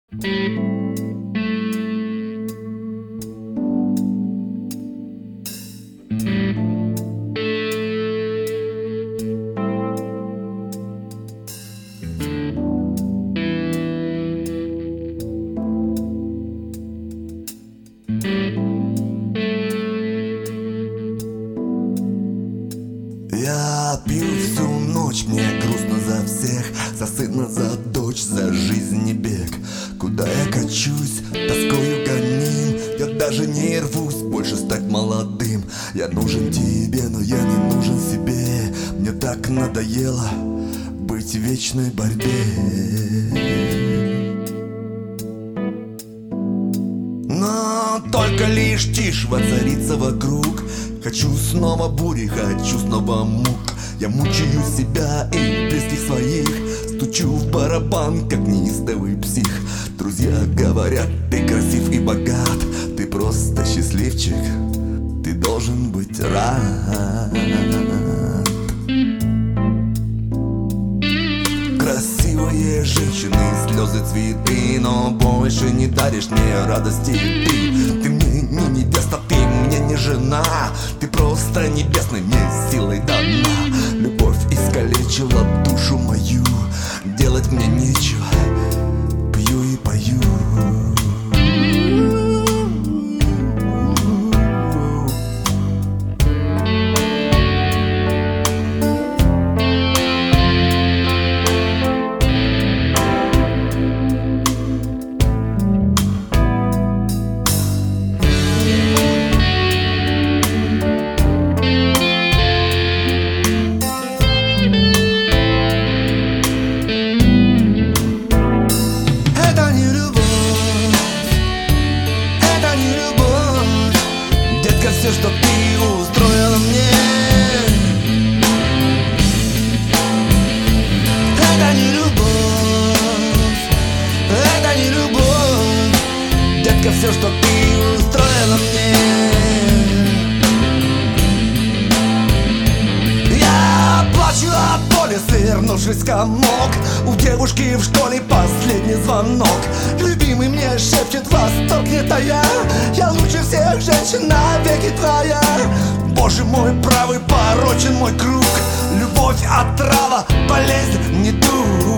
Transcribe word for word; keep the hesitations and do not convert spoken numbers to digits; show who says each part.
Speaker 1: Я пью всю ночь, мне грустно за всех, за сына, за дочь, за жизнь и бег. Куда я качусь, тоскою гоним, я даже не рвусь больше стать молодым. Я нужен тебе, но я не нужен себе, мне так надоело быть в вечной борьбе. Но только лишь тишь воцарится вокруг. Хочу снова бури, хочу снова мук. Я мучаю себя и близких своих, стучу в барабан, как неистовый псих. Друзья говорят, ты красив и богат, ты просто счастливчик, ты должен быть рад. Красивые женщины, слезы, цветы, но больше не даришь мне радости ты. Ты мне не невеста, ты мне не жена, ты просто небесной мне силой дана. Любовь искалечила душу мою, делать мне нечего, пью и пою. Все, что ты устроила мне, это не любовь, это не любовь. Детка, все, что ты устроила мне. Я плачу от боли, свернувшись в комок. У девушки в школе последний звонок. Любимый мне шепчет восторг, не тая: я лучше всех женщин навеки твоя. Боже мой правый, порочен мой круг. Любовь, отрава, болезнь, недуг.